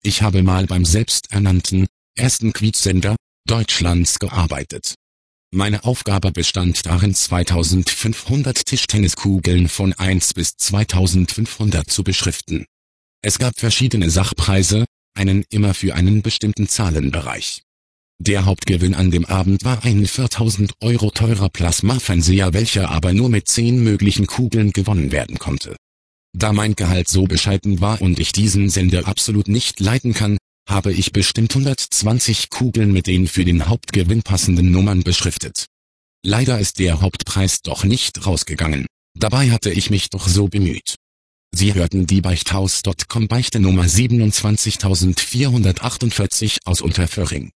Ich habe mal beim selbsternannten ersten Quiz-Sender Deutschlands gearbeitet. Meine Aufgabe bestand darin, 2500 Tischtenniskugeln von 1 bis 2500 zu beschriften. Es gab verschiedene Sachpreise, einen immer für einen bestimmten Zahlenbereich. Der Hauptgewinn an dem Abend war ein 4.000 € teurer Plasmafernseher, welcher aber nur mit 10 möglichen Kugeln gewonnen werden konnte. Da mein Gehalt so bescheiden war und ich diesen Sender absolut nicht leiten kann, habe ich bestimmt 120 Kugeln mit den für den Hauptgewinn passenden Nummern beschriftet. Leider ist der Hauptpreis doch nicht rausgegangen. Dabei hatte ich mich doch so bemüht. Sie hörten die Beichthaus.com Beichte Nummer 27448 aus Unterföhring.